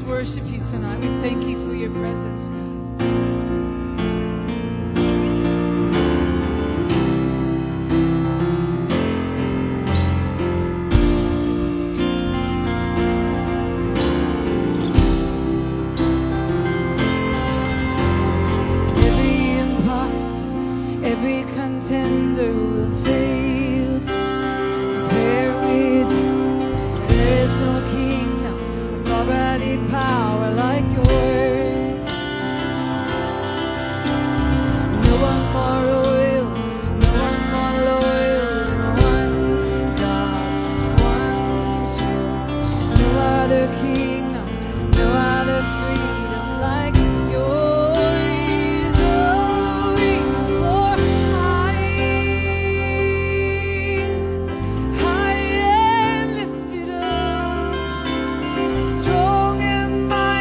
worship you tonight. We thank you for your presence. Every imposter, every contender will fail to compare with you. There is no kingdom, nor any power like yours. No one more royal, no one more loyal, one God, one truth. No other kingdom, no other freedom like yours. Oh, we soar high and lifted up, strong and mighty.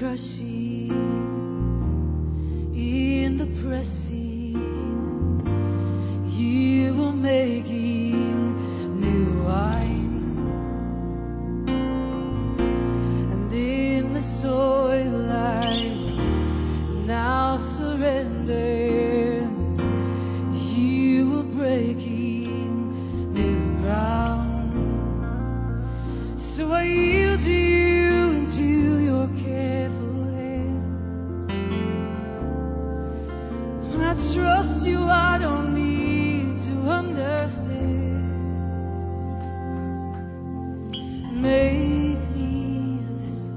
crushing, in the pressing, you were making new wine. And in the soil I now surrender, you were breaking new ground. So I yield to you into your careful hand. When I trust you, I don't need to understand. Make me a vessel.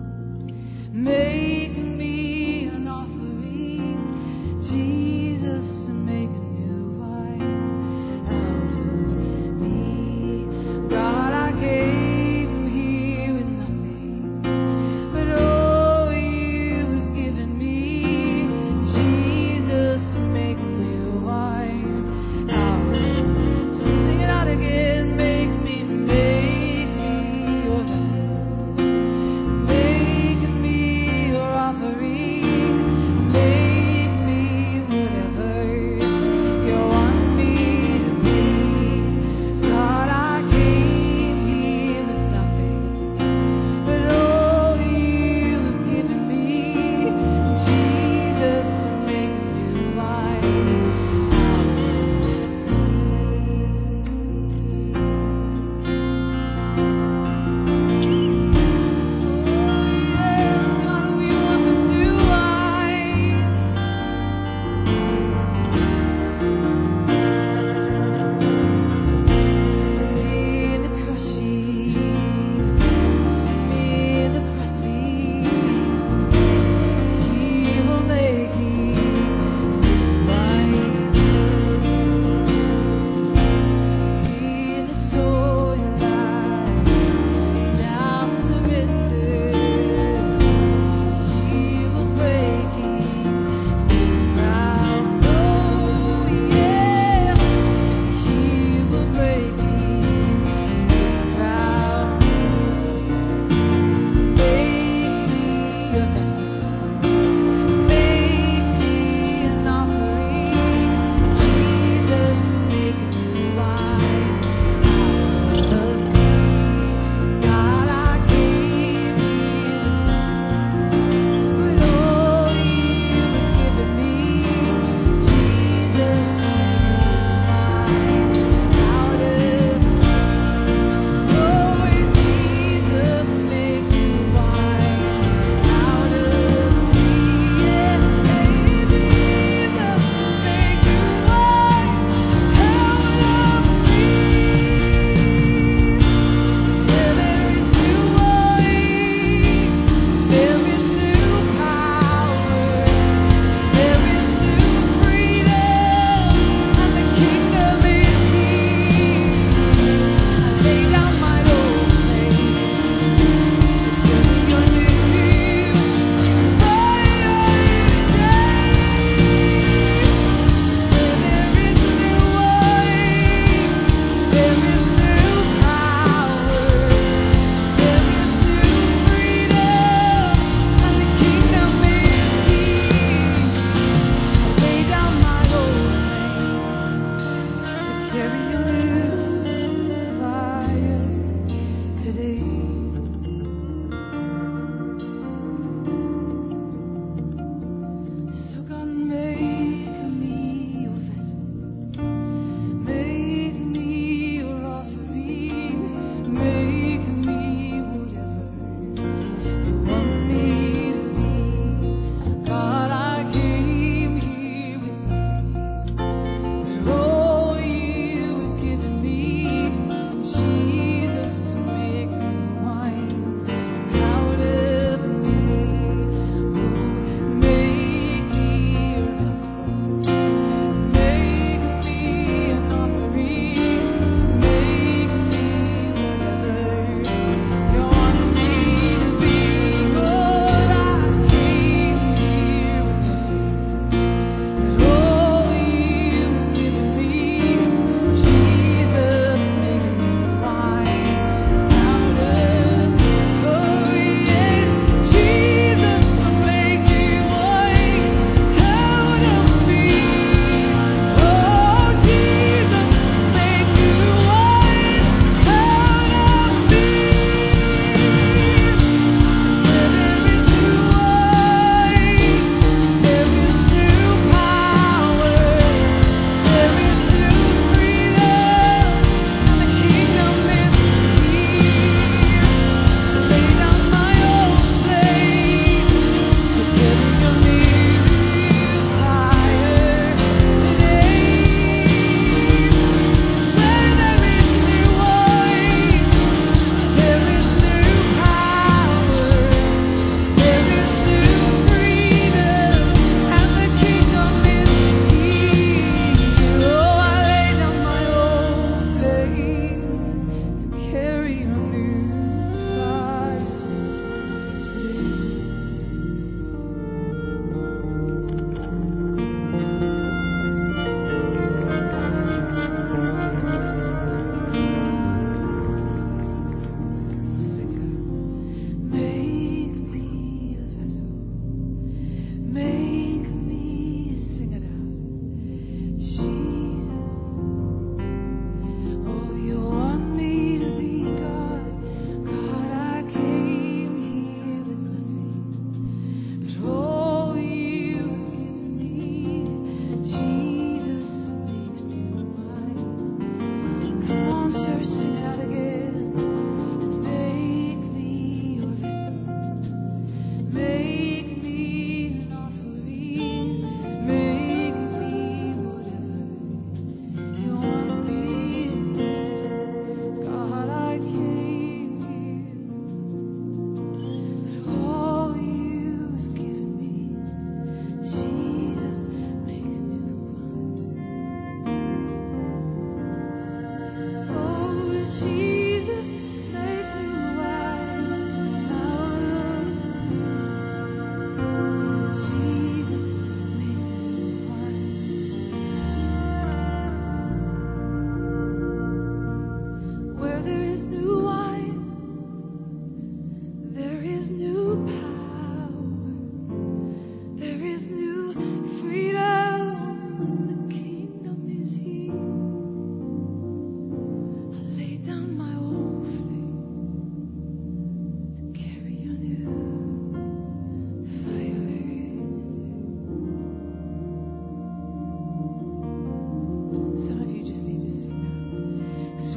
Make me an offering, Jesus, and make a new wine out of me. God, I came here with nothing, but all you've given me. Jesus, make a new wine out of me. Sing it out again. Make me your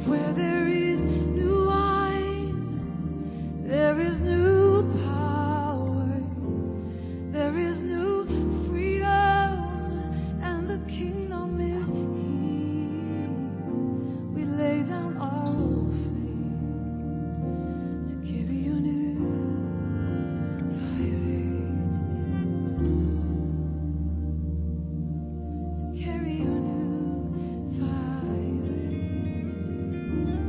Where there is new wine, there is new power, there is new freedom, and the kingdom is here. We lay down our old faith to carry your new fire, to carry your new fire.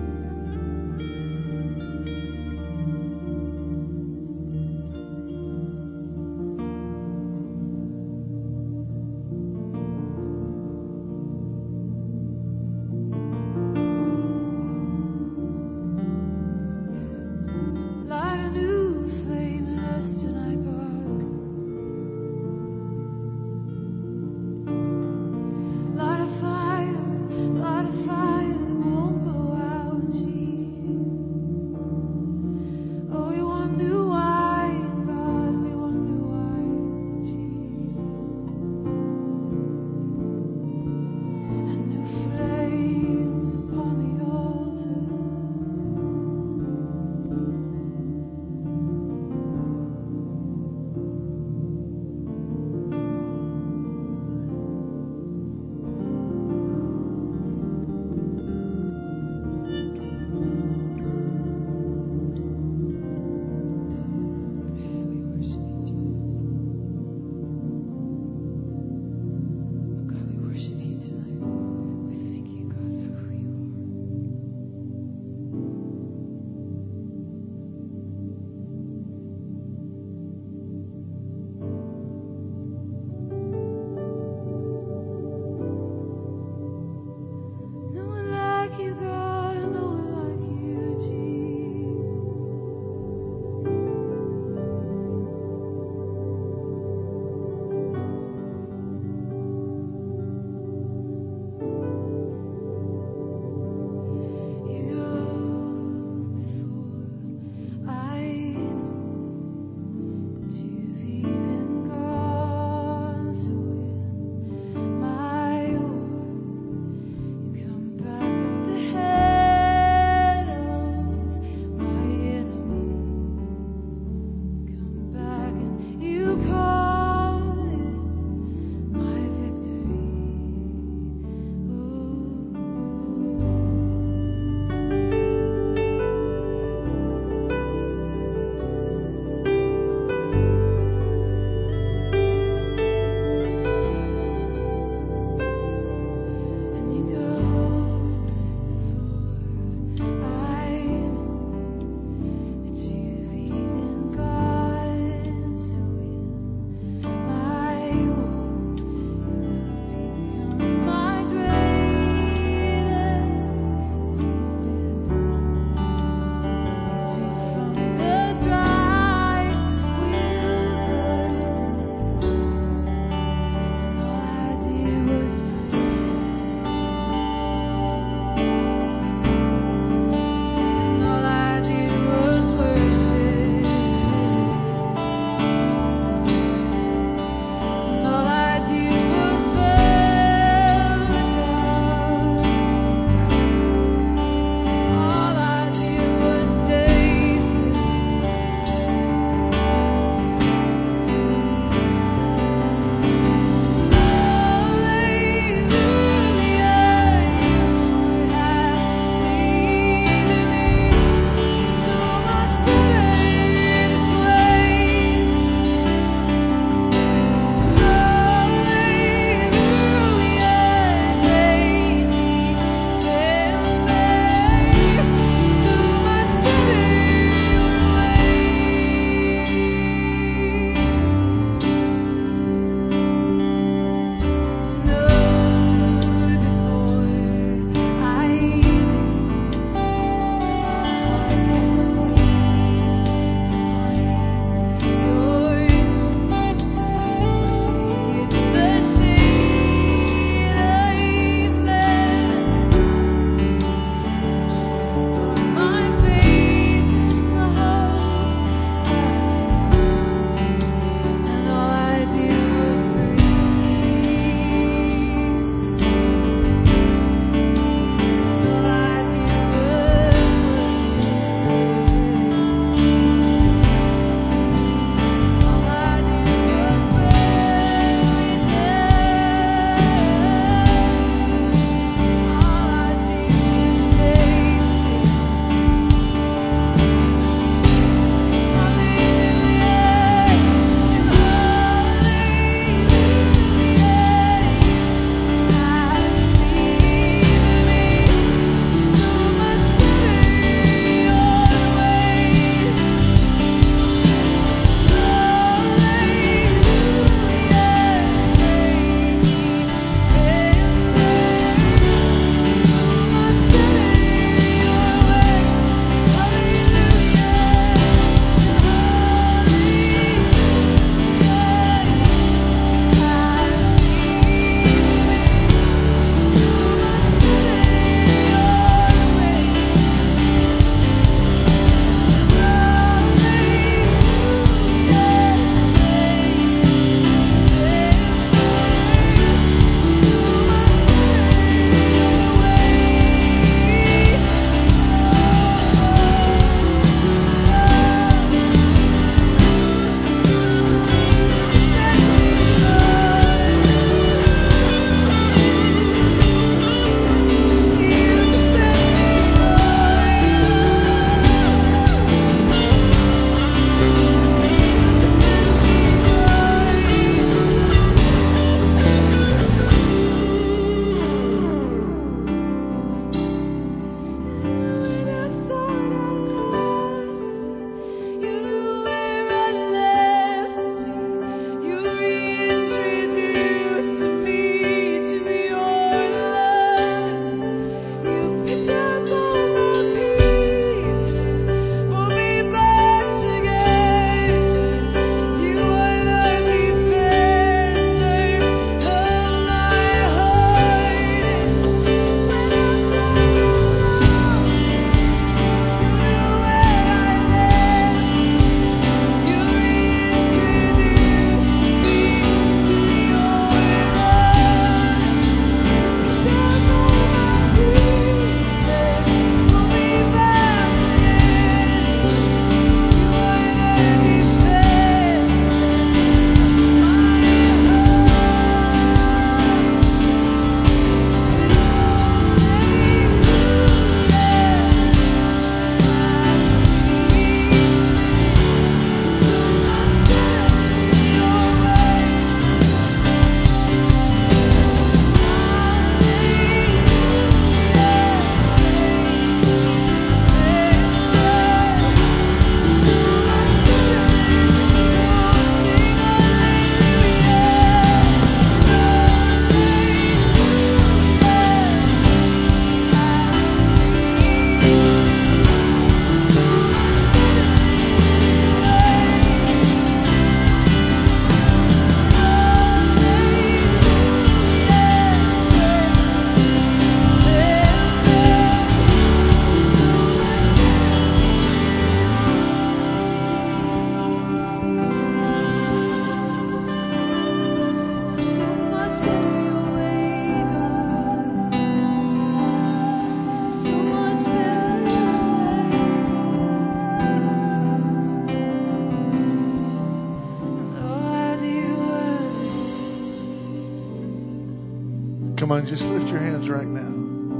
Come on, just lift your hands right now.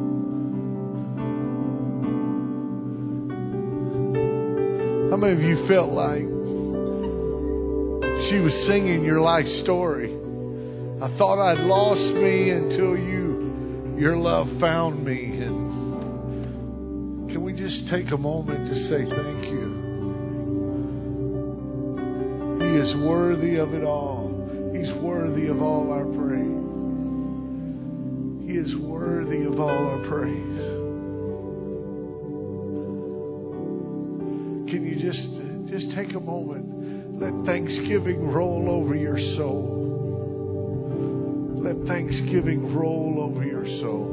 How many of you felt like she was singing your life story? I thought I'd lost me until your love found me. And can we just take a moment to say thank you? He is worthy of it all. He's worthy of all our praise. He is worthy of all our praise. Can you just take a moment? Let thanksgiving roll over your soul. Let thanksgiving roll over your soul.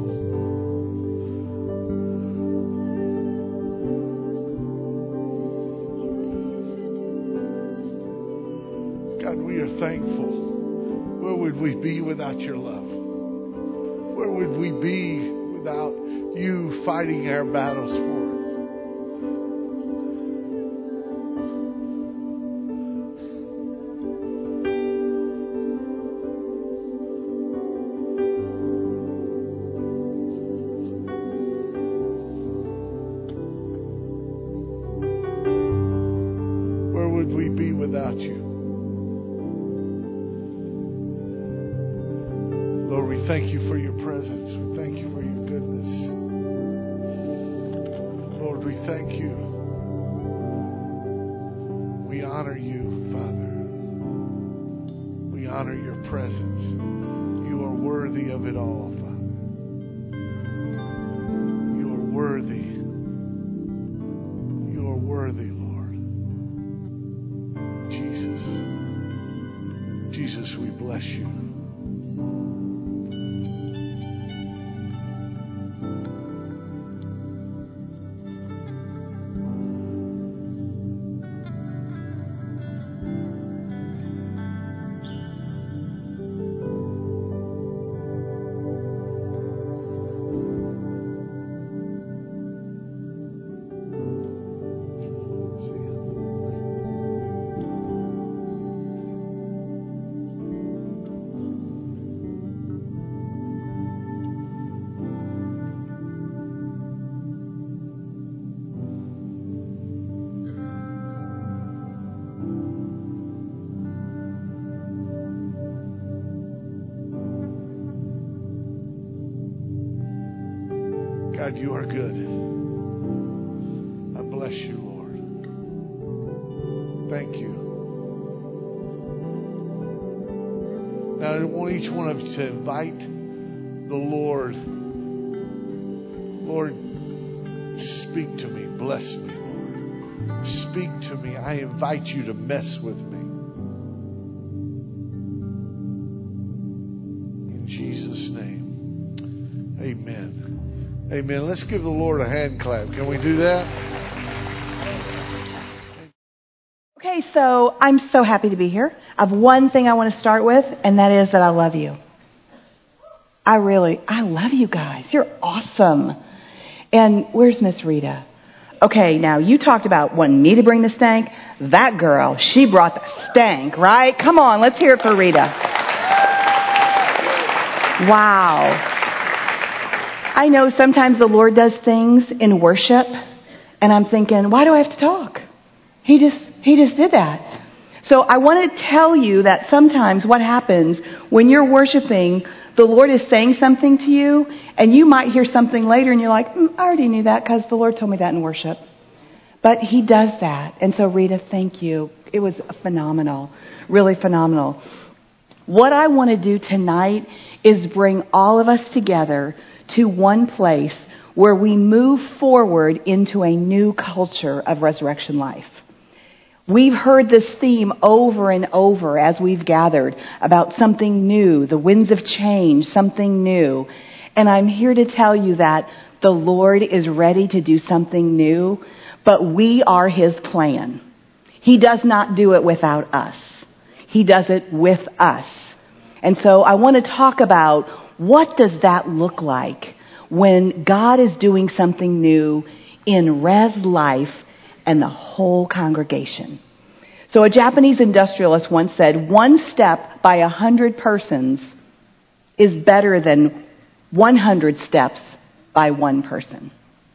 God, we are thankful. Where would we be without your love? Where would we be without you fighting our battles for us? Where would we be without you? Lord, we thank you for your presence. We thank you for your goodness. Lord, we thank you. We honor you, Father. We honor your presence. You are worthy of it all, Father. You are worthy. You are worthy, Lord. Jesus. Jesus, we bless you. God, you are good. I bless you, Lord. Thank you. Now, I want each one of you to invite the Lord. Lord, speak to me. Bless me, Lord. Speak to me. I invite you to mess with me. In Jesus' name. Amen. Amen. Let's give the Lord a hand clap. Can we do that? Okay, so I'm so happy to be here. I have one thing I want to start with, and that is that I love you. I love you guys. You're awesome. And where's Miss Rita? Okay, now you talked about wanting me to bring the stank. That girl, she brought the stank, right? Come on, let's hear it for Rita. Wow. I know sometimes the Lord does things in worship, and I'm thinking, why do I have to talk? He just did that. So I want to tell you that sometimes what happens when you're worshiping, the Lord is saying something to you, and you might hear something later, and you're like, I already knew that because the Lord told me that in worship. But He does that. And so, Rita, thank you. It was phenomenal, really phenomenal. What I want to do tonight is bring all of us together to one place where we move forward into a new culture of resurrection life. We've heard this theme over and over as we've gathered about something new, the winds of change, something new. And I'm here to tell you that the Lord is ready to do something new, but we are His plan. He does not do it without us. He does it with us. And so I want to talk about what does that look like when God is doing something new in Res Life and the whole congregation. So a Japanese industrialist once said, 1 step by 100 persons is better than 100 steps by one person.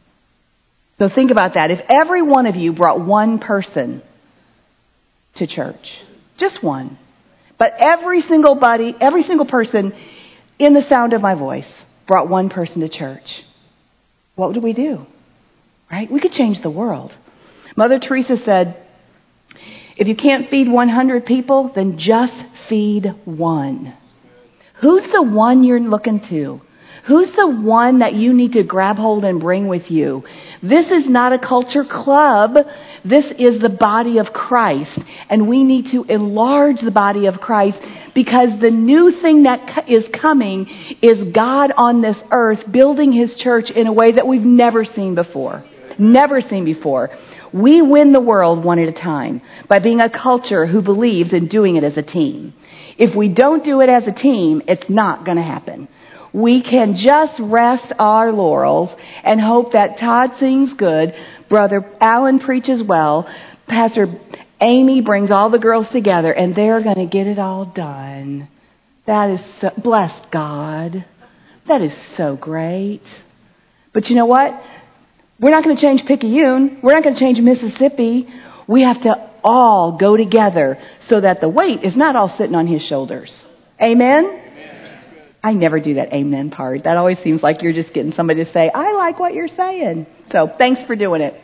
So think about that. If every one of you brought one person to church, just one, but every single person in the sound of my voice brought one person to church, what would we do? Right? We could change the world. Mother Teresa said, if you can't feed 100 people, then just feed one. Who's the one you're looking to? Who's the one that you need to grab hold and bring with you? This is not a culture club. This is the body of Christ. And we need to enlarge the body of Christ because the new thing that is coming is God on this earth building His church in a way that we've never seen before. Never seen before. We win the world one at a time by being a culture who believes in doing it as a team. If we don't do it as a team, it's not going to happen. We can just rest our laurels and hope that Todd sings good, Brother Alan preaches well, Pastor Amy brings all the girls together, and they're going to get it all done. That is so, bless God. That is so great. But you know what? We're not going to change Picayune. We're not going to change Mississippi. We have to all go together so that the weight is not all sitting on His shoulders. Amen? I never do that amen part. That always seems like you're just getting somebody to say, I like what you're saying. So thanks for doing it.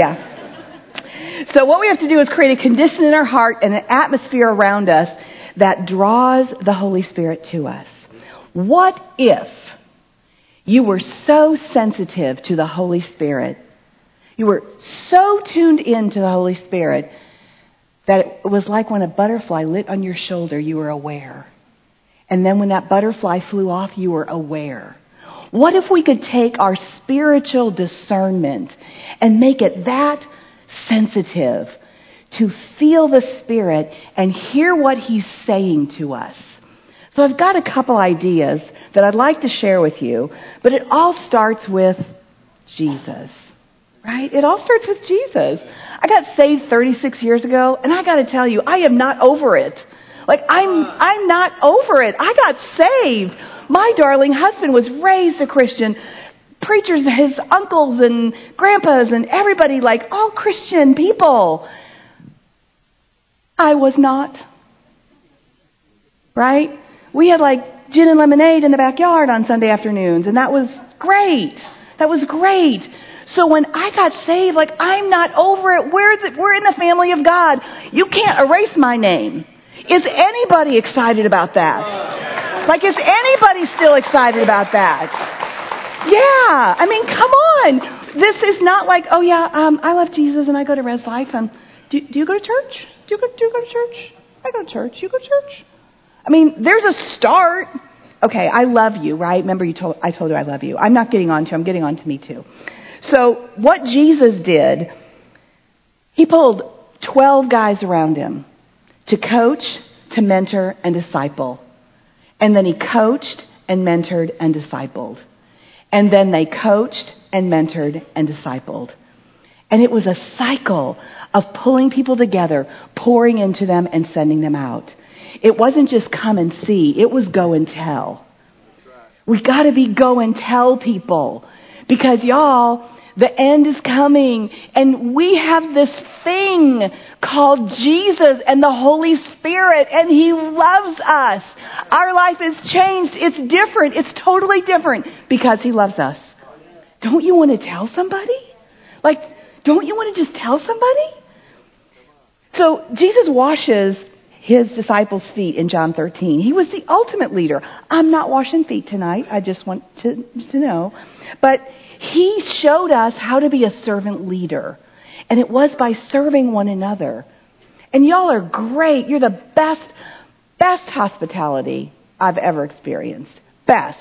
Yeah. So what we have to do is create a condition in our heart and an atmosphere around us that draws the Holy Spirit to us. What if you were so sensitive to the Holy Spirit, you were so tuned in to the Holy Spirit that it was like when a butterfly lit on your shoulder, you were aware. And then when that butterfly flew off, you were aware. What if we could take our spiritual discernment and make it that sensitive to feel the Spirit and hear what He's saying to us? So I've got a couple ideas that I'd like to share with you, but it all starts with Jesus, right? It all starts with Jesus. I got saved 36 years ago, and I got to tell you, I am not over it. Like, I'm not over it. I got saved. My darling husband was raised a Christian. Preachers, his uncles and grandpas and everybody, like all Christian people. I was not. Right? We had like gin and lemonade in the backyard on Sunday afternoons, and that was great. That was great. So when I got saved, like, I'm not over it. We're in the family of God. You can't erase my name. Is anybody excited about that? Like, is anybody still excited about that? Yeah. I mean, come on. This is not like, oh yeah, I love Jesus and I go to Res Life. Do you go to church? Do you go to church? I go to church. You go to church? I mean, there's a start. Okay, I love you, right? Remember I told you I love you. I'm not getting on to you. I'm getting on to me too. So what Jesus did, He pulled 12 guys around Him to coach, to mentor, and disciple. And then He coached and mentored and discipled. And then they coached and mentored and discipled. And it was a cycle of pulling people together, pouring into them, and sending them out. It wasn't just come and see. It was go and tell. We got to be go and tell people. Because, y'all, the end is coming. And we have this thing called Jesus and the Holy Spirit. And He loves us. Our life is changed. It's different. It's totally different because He loves us. Don't you want to tell somebody? Like, don't you want to just tell somebody? So Jesus washes His disciples' feet in John 13. He was the ultimate leader. I'm not washing feet tonight. I just want to know. But He showed us how to be a servant leader. And it was by serving one another. And y'all are great. You're the best hospitality I've ever experienced. Best.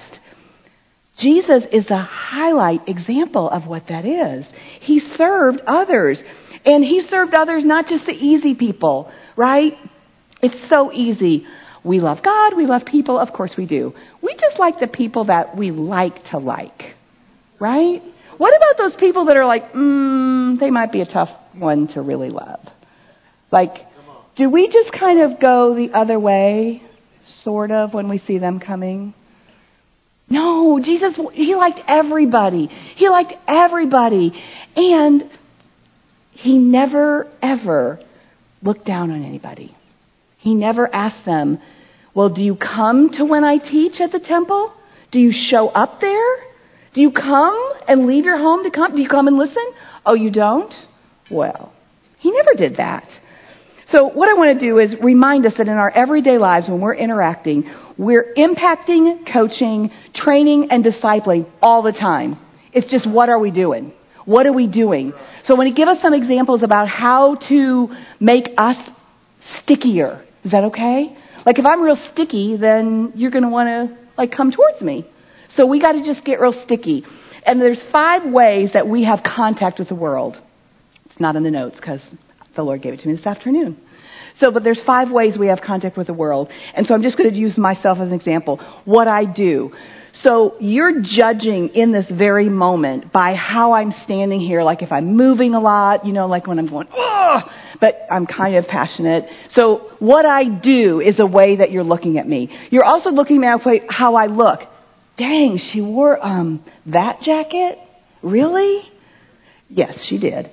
Jesus is a highlight example of what that is. He served others. And He served others, not just the easy people, right? It's so easy. We love God. We love people. Of course we do. We just like the people that we like to like, right? What about those people that are like, they might be a tough one to really love? Like, do we just kind of go the other way, sort of, when we see them coming? No, Jesus, he liked everybody. He liked everybody. And he never, ever looked down on anybody. He never asked them, well, do you come to when I teach at the temple? Do you show up there? Do you come and leave your home to come? Do you come and listen? Oh, you don't? Well, he never did that. So what I want to do is remind us that in our everyday lives, when we're interacting, we're impacting, coaching, training, and discipling all the time. It's just, what are we doing? What are we doing? So I want to give us some examples about how to make us stickier. Is that okay? Like, if I'm real sticky, then you're going to want to, come towards me. So we got to just get real sticky. And there's 5 ways that we have contact with the world. It's not in the notes because the Lord gave it to me this afternoon. But there's 5 ways we have contact with the world. And so I'm just going to use myself as an example. What I do. So you're judging in this very moment by how I'm standing here. Like if I'm moving a lot, like when I'm going, oh, but I'm kind of passionate. So what I do is a way that you're looking at me. You're also looking at how I look. Dang, she wore that jacket? Really? Yes, she did.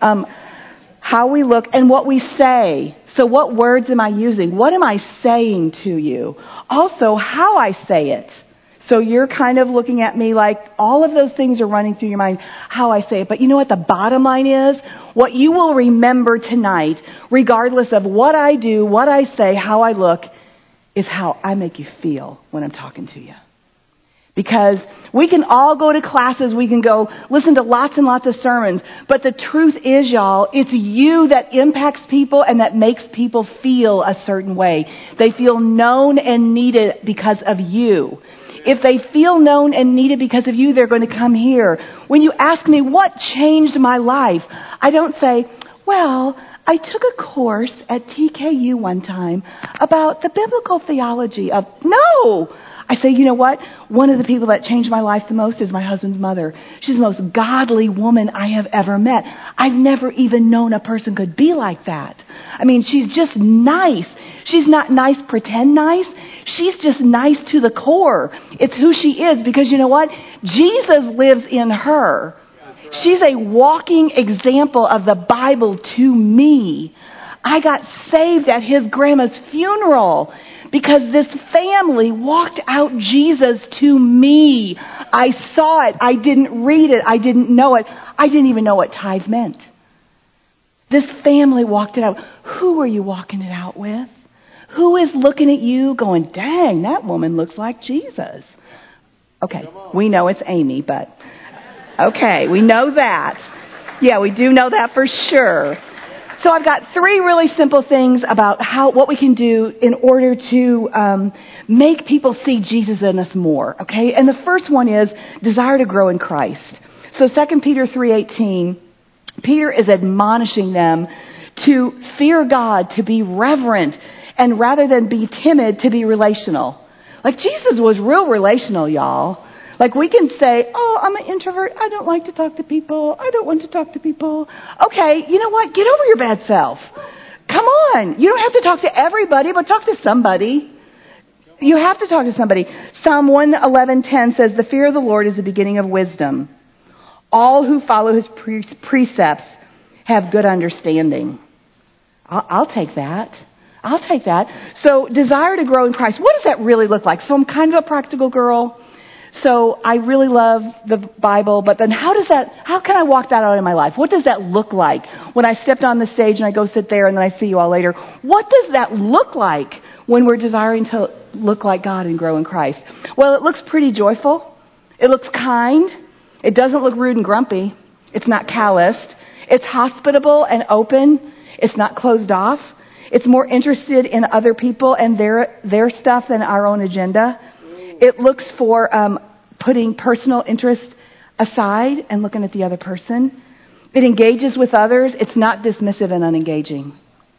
How we look and what we say. So what words am I using? What am I saying to you? Also, how I say it. So you're kind of looking at me like all of those things are running through your mind, how I say it. But you know what the bottom line is? What you will remember tonight, regardless of what I do, what I say, how I look, is how I make you feel when I'm talking to you. Because we can all go to classes, we can go listen to lots and lots of sermons, but the truth is, y'all, it's you that impacts people and that makes people feel a certain way. They feel known and needed because of you. If they feel known and needed because of you, they're going to come here. When you ask me what changed my life, I don't say, well, I took a course at TKU one time about the biblical theology of... No! I say, you know what? One of the people that changed my life the most is my husband's mother. She's the most godly woman I have ever met. I've never even known a person could be like that. I mean, she's just nice. She's not nice, pretend nice. She's just nice to the core. It's who she is because you know what? Jesus lives in her. She's a walking example of the Bible to me. I got saved at his grandma's funeral because this family walked out Jesus to me. I saw it. I didn't read it. I didn't know it. I didn't even know what tithe meant. This family walked it out. Who are you walking it out with? Who is looking at you going, dang, that woman looks like Jesus? Okay, we know it's Amy, but okay, we know that. Yeah, we do know that for sure. So I've got 3 really simple things about what we can do in order to make people see Jesus in us more, okay? And the first one is desire to grow in Christ. So 2 Peter 3:18, Peter is admonishing them to fear God, to be reverent, and rather than be timid, to be relational. Like Jesus was real relational, y'all. Like we can say, oh, I'm an introvert. I don't like to talk to people. I don't want to talk to people. Okay, you know what? Get over your bad self. Come on. You don't have to talk to everybody, but talk to somebody. You have to talk to somebody. Psalm 111:10 says, the fear of the Lord is the beginning of wisdom. All who follow his precepts have good understanding. I'll take that. I'll take that. So desire to grow in Christ. What does that really look like? So I'm kind of a practical girl. So I really love the Bible, but then how can I walk that out in my life? What does that look like? When I stepped on the stage and I go sit there and then I see you all later, what does that look like when we're desiring to look like God and grow in Christ? Well, it looks pretty joyful. It looks kind. It doesn't look rude and grumpy. It's not calloused. It's hospitable and open. It's not closed off. It's more interested in other people and their stuff than our own agenda. It looks for putting personal interest aside and looking at the other person. It engages with others. It's not dismissive and unengaging.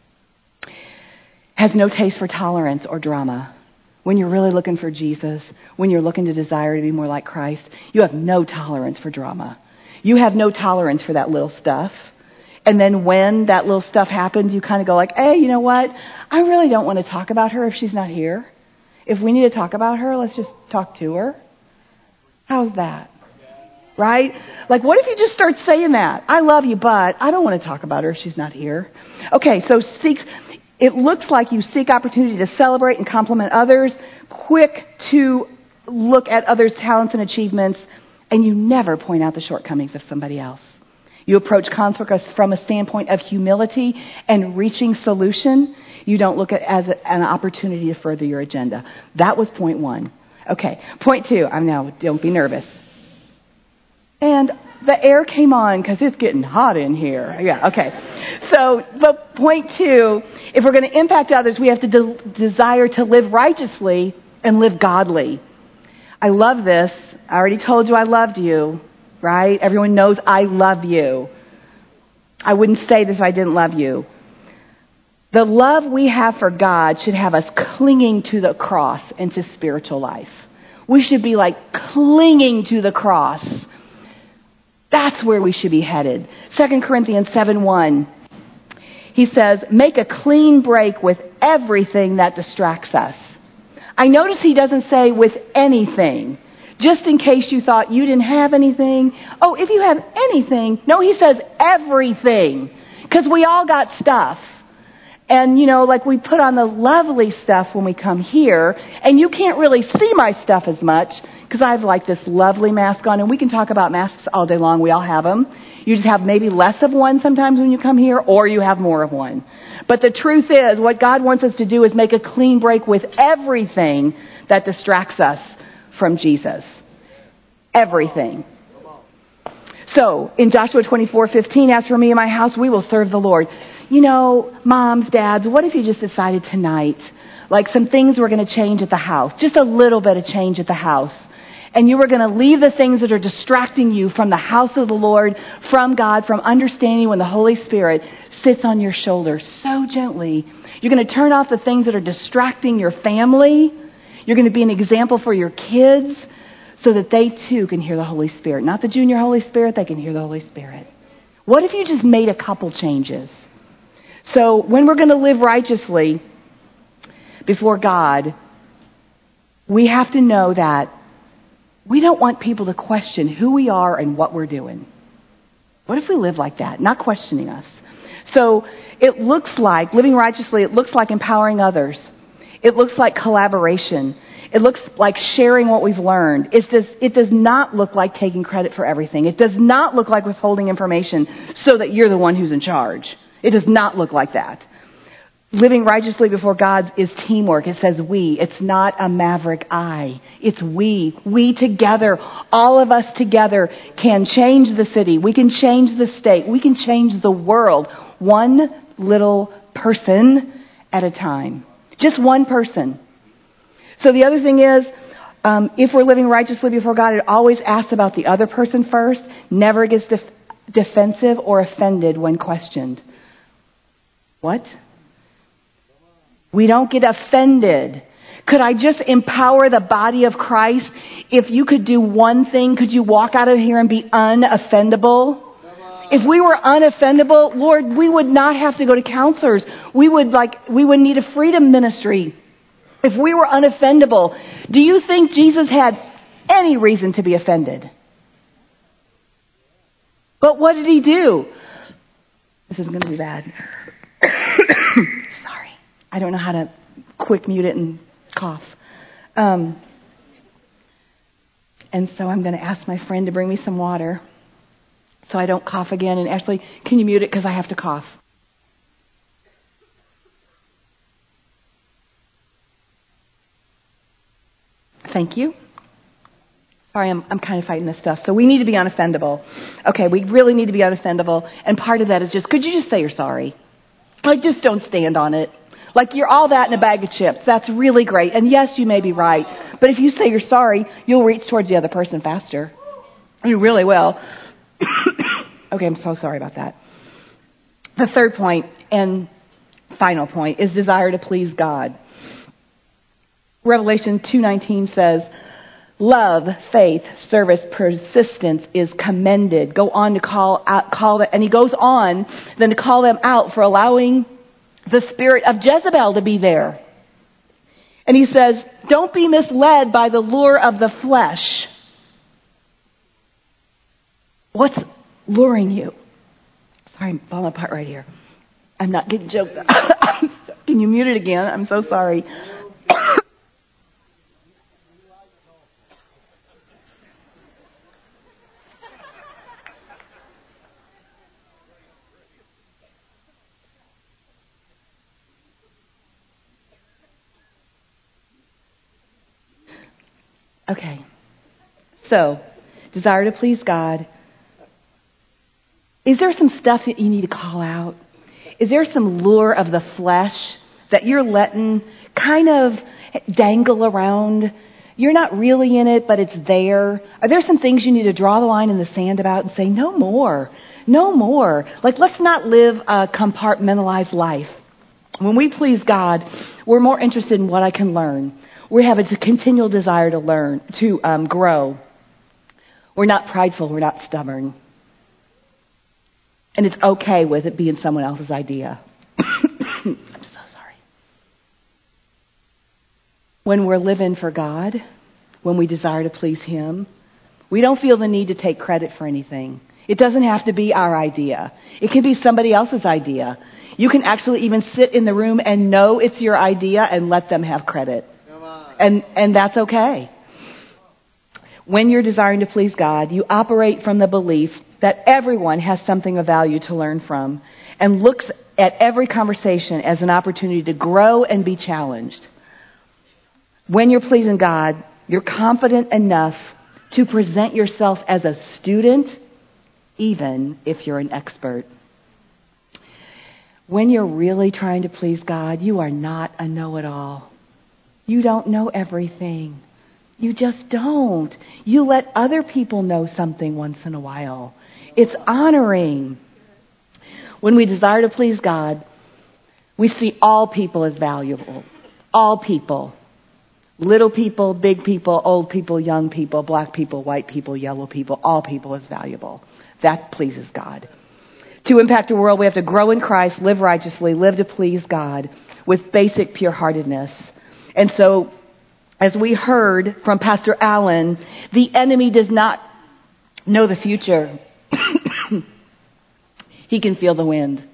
Has no taste for tolerance or drama. When you're really looking for Jesus, when you're looking to desire to be more like Christ, you have no tolerance for drama. You have no tolerance for that little stuff. And then when that little stuff happens, you kind of go like, hey, you know what? I really don't want to talk about her if she's not here. If we need to talk about her, let's just talk to her. How's that? Right? Like, what if you just start saying that? I love you, but I don't want to talk about her if she's not here. Okay, so it looks like you seek opportunity to celebrate and compliment others, quick to look at others' talents and achievements, and you never point out the shortcomings of somebody else. You approach conflict from a standpoint of humility and reaching solution. You don't look at it as an opportunity to further your agenda. That was point 1. Okay, point 2. Don't be nervous. And the air came on because it's getting hot in here. Yeah, okay. So, but point 2, if we're going to impact others, we have to desire to live righteously and live godly. I love this. I already told you I loved you, right? Everyone knows I love you. I wouldn't say this if I didn't love you. The love we have for God should have us clinging to the cross into spiritual life. We should be like clinging to the cross. That's where we should be headed. 2 Corinthians 7:1. He says, make a clean break with everything that distracts us. I notice he doesn't say with anything. Just in case you thought you didn't have anything. Oh, if you have anything. No, he says everything. Because we all got stuff. And, like we put on the lovely stuff when we come here, and you can't really see my stuff as much because I have like this lovely mask on, and we can talk about masks all day long. We all have them. You just have maybe less of one sometimes when you come here, or you have more of one. But the truth is, what God wants us to do is make a clean break with everything that distracts us from Jesus. Everything. So, in Joshua 24:15, as for me and my house, we will serve the Lord. Moms, dads, what if you just decided tonight, like some things were going to change at the house, just a little bit of change at the house, and you were going to leave the things that are distracting you from the house of the Lord, from God, from understanding when the Holy Spirit sits on your shoulder so gently. You're going to turn off the things that are distracting your family. You're going to be an example for your kids so that they too can hear the Holy Spirit. Not the junior Holy Spirit, they can hear the Holy Spirit. What if you just made a couple changes? So when we're going to live righteously before God, we have to know that we don't want people to question who we are and what we're doing. What if we live like that, not questioning us? So it looks like, living righteously, it looks like empowering others. It looks like collaboration. It looks like sharing what we've learned. It does not look like taking credit for everything. It does not look like withholding information so that you're the one who's in charge. It does not look like that. Living righteously before God is teamwork. It says we. It's not a maverick I. It's we. We together, all of us together can change the city. We can change the state. We can change the world. One little person at a time. Just one person. So the other thing is, if we're living righteously before God, it always asks about the other person first. Never gets defensive or offended when questioned. What? We don't get offended. Could I just empower the body of Christ? If you could do one thing, could you walk out of here and be unoffendable? If we were unoffendable, Lord, we would not have to go to counselors. We would need a freedom ministry. If we were unoffendable, do you think Jesus had any reason to be offended? But what did he do? This is going to be bad. Sorry. I don't know how to quick mute it and cough. And so I'm going to ask my friend to bring me some water so I don't cough again. And Ashley, can you mute it because I have to cough? Thank you. Sorry, I'm kind of fighting this stuff. So we need to be unoffendable. Okay, we really need to be unoffendable. And part of that is just, could you just say you're sorry? Like, just don't stand on it. Like, you're all that in a bag of chips. That's really great. And yes, you may be right. But if you say you're sorry, you'll reach towards the other person faster. You really will. Okay, I'm so sorry about that. The third point and final point is desire to please God. Revelation 2:19 says, love, faith, service, persistence is commended. Go on to call them, and he goes on then to call them out for allowing the spirit of Jezebel to be there. And he says, don't be misled by the lure of the flesh. What's luring you? Sorry, I'm falling apart right here. I'm not getting joked. Can you mute it again? I'm so sorry. Okay. So, desire to please God. Is there some stuff that you need to call out? Is there some lure of the flesh that you're letting kind of dangle around? You're not really in it, but it's there. Are there some things you need to draw the line in the sand about and say, no more, no more? Like, let's not live a compartmentalized life. When we please God, we're more interested in what I can learn. We have a continual desire to learn, to grow. We're not prideful. We're not stubborn. And it's okay with it being someone else's idea. I'm so sorry. When we're living for God, when we desire to please Him, we don't feel the need to take credit for anything. It doesn't have to be our idea. It can be somebody else's idea. You can actually even sit in the room and know it's your idea and let them have credit. And that's okay. When you're desiring to please God, you operate from the belief that everyone has something of value to learn from and looks at every conversation as an opportunity to grow and be challenged. When you're pleasing God, you're confident enough to present yourself as a student, even if you're an expert. When you're really trying to please God, you are not a know-it-all. You don't know everything. You just don't. You let other people know something once in a while. It's honoring. When we desire to please God, we see all people as valuable. All people. Little people, big people, old people, young people, black people, white people, yellow people. All people as valuable. That pleases God. To impact the world, we have to grow in Christ, live righteously, live to please God with basic pure-heartedness. And so, as we heard from Pastor Allen, the enemy does not know the future. He can feel the wind.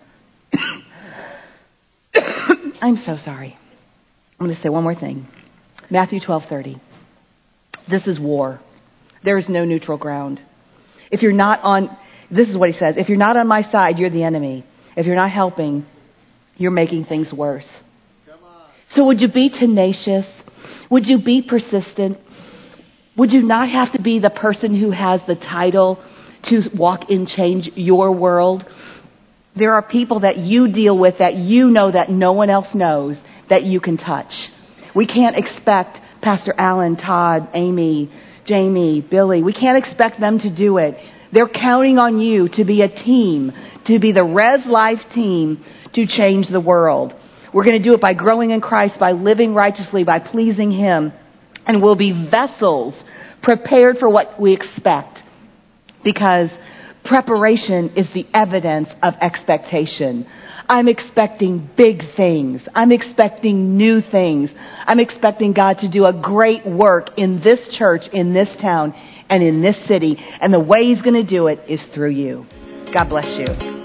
I'm so sorry. I'm going to say one more thing. Matthew 12:30. This is war. There is no neutral ground. If you're not on, this is what he says, if you're not on my side, you're the enemy. If you're not helping, you're making things worse. So would you be tenacious? Would you be persistent? Would you not have to be the person who has the title to walk and change your world? There are people that you deal with that you know that no one else knows that you can touch. We can't expect Pastor Allen, Todd, Amy, Jamie, Billy. We can't expect them to do it. They're counting on you to be a team, to be the Res Life team to change the world. We're going to do it by growing in Christ, by living righteously, by pleasing Him. And we'll be vessels prepared for what we expect. Because preparation is the evidence of expectation. I'm expecting big things. I'm expecting new things. I'm expecting God to do a great work in this church, in this town, and in this city. And the way He's going to do it is through you. God bless you.